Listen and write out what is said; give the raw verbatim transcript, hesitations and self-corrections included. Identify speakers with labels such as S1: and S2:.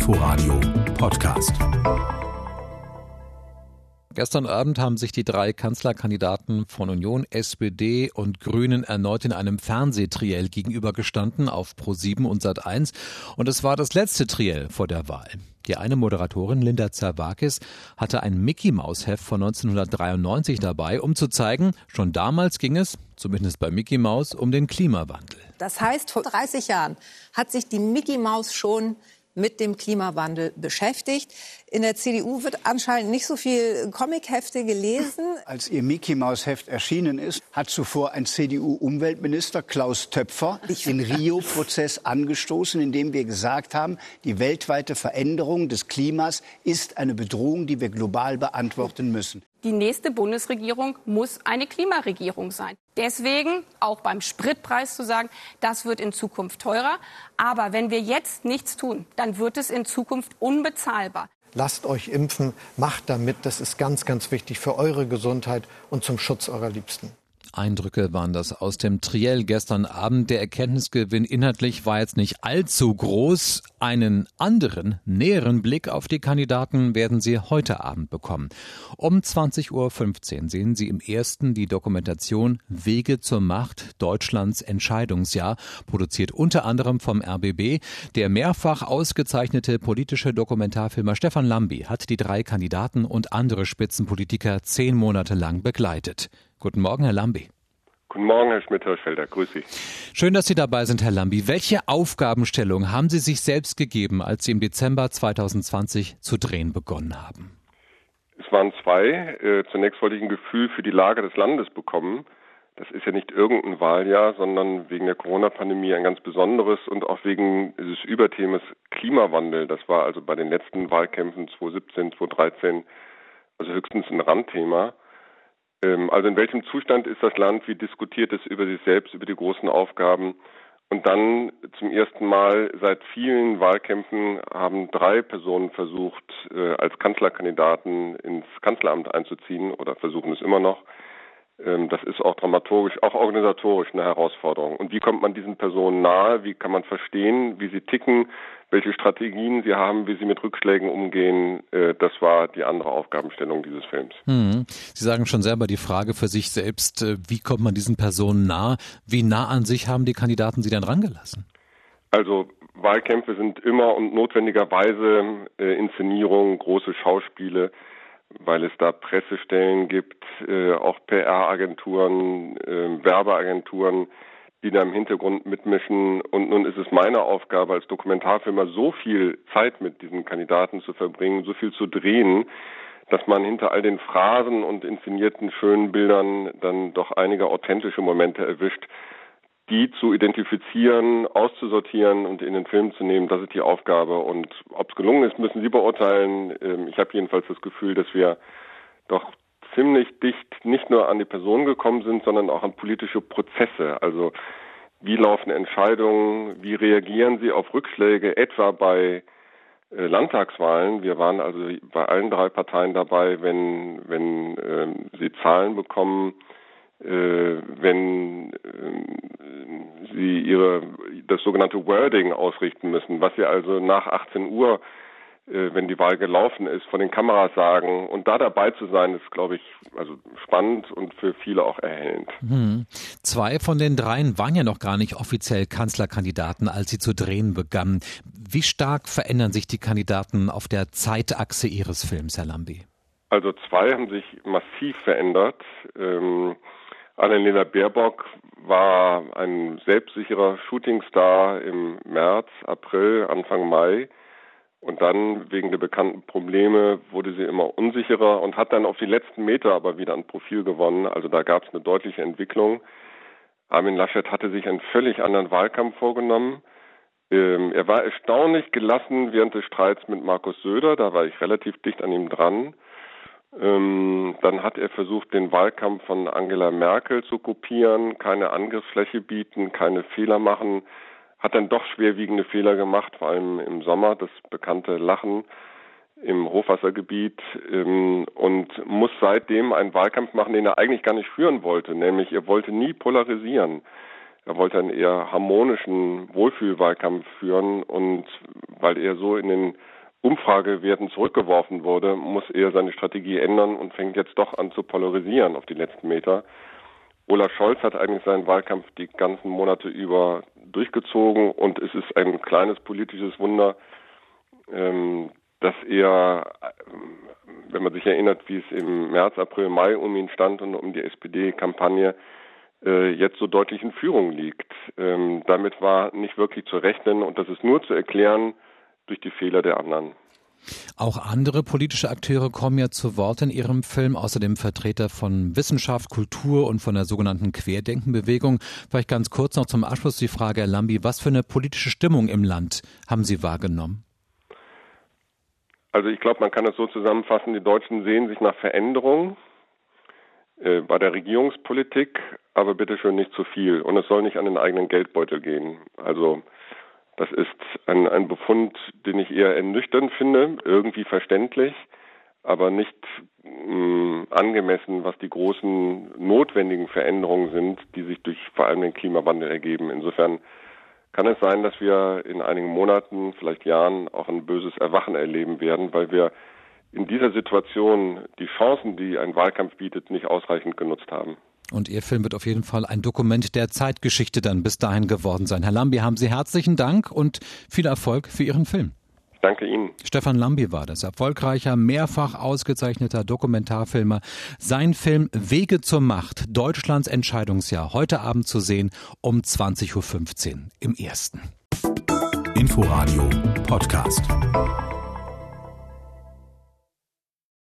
S1: Inforadio Podcast.
S2: Gestern Abend haben sich die drei Kanzlerkandidaten von Union, S P D und Grünen erneut in einem Fernsehtriell gegenübergestanden auf ProSieben und Sat eins. Und es war das letzte Triell vor der Wahl. Die eine Moderatorin, Linda Zerwakis, hatte ein Mickey-Maus-Heft von neunzehnhundertdreiundneunzig dabei, um zu zeigen, schon damals ging es, zumindest bei Mickey Maus, um den Klimawandel.
S3: Das heißt, vor dreißig Jahren hat sich die Mickey Maus schon mit dem Klimawandel beschäftigt. In der C D U wird anscheinend nicht so viel Comichefte gelesen.
S4: Als ihr Mickey-Maus-Heft erschienen ist, hat zuvor ein C D U-Umweltminister, Klaus Töpfer, den Rio-Prozess angestoßen, indem wir gesagt haben, die weltweite Veränderung des Klimas ist eine Bedrohung, die wir global beantworten müssen.
S5: Die nächste Bundesregierung muss eine Klimaregierung sein. Deswegen auch beim Spritpreis zu sagen, das wird in Zukunft teurer. Aber wenn wir jetzt nichts tun, dann wird es in Zukunft unbezahlbar.
S6: Lasst euch impfen, macht damit. Das ist ganz, ganz wichtig für eure Gesundheit und zum Schutz eurer Liebsten.
S2: Eindrücke waren das aus dem Triell gestern Abend. Der Erkenntnisgewinn inhaltlich war jetzt nicht allzu groß. Einen anderen, näheren Blick auf die Kandidaten werden Sie heute Abend bekommen. Um zwanzig Uhr fünfzehn sehen Sie im ersten die Dokumentation Wege zur Macht, Deutschlands Entscheidungsjahr, produziert unter anderem vom R B B. Der mehrfach ausgezeichnete politische Dokumentarfilmer Stefan Lambi hat die drei Kandidaten und andere Spitzenpolitiker zehn Monate lang begleitet. Guten Morgen, Herr Lambi.
S7: Guten Morgen, Herr Schmidt-Hirschfelder. Grüß Sie.
S2: Schön, dass Sie dabei sind, Herr Lambi. Welche Aufgabenstellung haben Sie sich selbst gegeben, als Sie im Dezember zweitausendzwanzig zu drehen begonnen haben?
S7: Es waren zwei. Äh, zunächst wollte ich ein Gefühl für die Lage des Landes bekommen. Das ist ja nicht irgendein Wahljahr, sondern wegen der Corona-Pandemie ein ganz besonderes und auch wegen des Überthemas Klimawandel. Das war also bei den letzten Wahlkämpfen zweitausendsiebzehn, zweitausenddreizehn also höchstens ein Randthema. Also in welchem Zustand ist das Land, wie diskutiert es über sich selbst, über die großen Aufgaben? Und dann zum ersten Mal seit vielen Wahlkämpfen haben drei Personen versucht, als Kanzlerkandidaten ins Kanzleramt einzuziehen oder versuchen es immer noch. Das ist auch dramaturgisch, auch organisatorisch eine Herausforderung. Und wie kommt man diesen Personen nahe? Wie kann man verstehen, wie sie ticken, welche Strategien sie haben, wie sie mit Rückschlägen umgehen? Das war die andere Aufgabenstellung dieses Films.
S2: Hm. Sie sagen schon selber die Frage für sich selbst, wie kommt man diesen Personen nahe? Wie nah an sich haben die Kandidaten sie dann rangelassen?
S7: Also Wahlkämpfe sind immer und notwendigerweise äh, Inszenierungen, große Schauspiele, weil es da Pressestellen gibt, äh, auch P R-Agenturen, äh, Werbeagenturen, die da im Hintergrund mitmischen. Und nun ist es meine Aufgabe als Dokumentarfilmer, so viel Zeit mit diesen Kandidaten zu verbringen, so viel zu drehen, dass man hinter all den Phrasen und inszenierten schönen Bildern dann doch einige authentische Momente erwischt, die zu identifizieren, auszusortieren und in den Film zu nehmen, das ist die Aufgabe. Und ob es gelungen ist, müssen Sie beurteilen. Ich habe jedenfalls das Gefühl, dass wir doch ziemlich dicht nicht nur an die Person gekommen sind, sondern auch an politische Prozesse. Also wie laufen Entscheidungen, wie reagieren sie auf Rückschläge, etwa bei äh, Landtagswahlen. Wir waren also bei allen drei Parteien dabei, wenn, wenn äh, sie Zahlen bekommen, Äh, wenn äh, sie ihre das sogenannte Wording ausrichten müssen, was sie also nach achtzehn Uhr, äh, wenn die Wahl gelaufen ist, vor den Kameras sagen. Und da dabei zu sein, ist, glaube ich, also spannend und für viele auch erhellend.
S2: Hm. Zwei von den dreien waren ja noch gar nicht offiziell Kanzlerkandidaten, als sie zu drehen begannen. Wie stark verändern sich die Kandidaten auf der Zeitachse Ihres Films, Herr Lambi?
S7: Also zwei haben sich massiv verändert. Ähm, Annalena Baerbock war ein selbstsicherer Shootingstar im März, April, Anfang Mai. Und dann, wegen der bekannten Probleme, wurde sie immer unsicherer und hat dann auf die letzten Meter aber wieder ein Profil gewonnen. Also da gab es eine deutliche Entwicklung. Armin Laschet hatte sich einen völlig anderen Wahlkampf vorgenommen. Ähm, er war erstaunlich gelassen während des Streits mit Markus Söder. Da war ich relativ dicht an ihm dran. Ähm, dann hat er versucht, den Wahlkampf von Angela Merkel zu kopieren, keine Angriffsfläche bieten, keine Fehler machen, hat dann doch schwerwiegende Fehler gemacht, vor allem im Sommer, das bekannte Lachen im Hochwassergebiet, ähm, und muss seitdem einen Wahlkampf machen, den er eigentlich gar nicht führen wollte, nämlich er wollte nie polarisieren. Er wollte einen eher harmonischen Wohlfühlwahlkampf führen und weil er so in den Umfragewerten zurückgeworfen wurde, muss er seine Strategie ändern und fängt jetzt doch an zu polarisieren auf die letzten Meter. Olaf Scholz hat eigentlich seinen Wahlkampf die ganzen Monate über durchgezogen und es ist ein kleines politisches Wunder, ähm, dass er, wenn man sich erinnert, wie es im März, April, Mai um ihn stand und um die S P D-Kampagne, äh, jetzt so deutlich in Führung liegt. Ähm, damit war nicht wirklich zu rechnen und das ist nur zu erklären durch die Fehler der anderen.
S2: Auch andere politische Akteure kommen ja zu Wort in Ihrem Film, außerdem Vertreter von Wissenschaft, Kultur und von der sogenannten Querdenkenbewegung. Vielleicht ganz kurz noch zum Abschluss die Frage, Herr Lambi, was für eine politische Stimmung im Land haben Sie wahrgenommen?
S7: Also ich glaube, man kann es so zusammenfassen, die Deutschen sehen sich nach Veränderung äh, bei der Regierungspolitik, aber bitteschön nicht zu viel. Und es soll nicht an den eigenen Geldbeutel gehen. Also das ist ein, ein Befund, den ich eher ernüchternd finde, irgendwie verständlich, aber nicht mh, angemessen, was die großen notwendigen Veränderungen sind, die sich durch vor allem den Klimawandel ergeben. Insofern kann es sein, dass wir in einigen Monaten, vielleicht Jahren, auch ein böses Erwachen erleben werden, weil wir in dieser Situation die Chancen, die ein Wahlkampf bietet, nicht ausreichend genutzt haben.
S2: Und Ihr Film wird auf jeden Fall ein Dokument der Zeitgeschichte dann bis dahin geworden sein. Herr Lambi, haben Sie herzlichen Dank und viel Erfolg für Ihren Film.
S7: Ich danke Ihnen.
S2: Stefan Lambi war das, erfolgreicher, mehrfach ausgezeichneter Dokumentarfilmer. Sein Film Wege zur Macht, Deutschlands Entscheidungsjahr, heute Abend zu sehen um zwanzig Uhr fünfzehn im Ersten.
S1: Inforadio Podcast.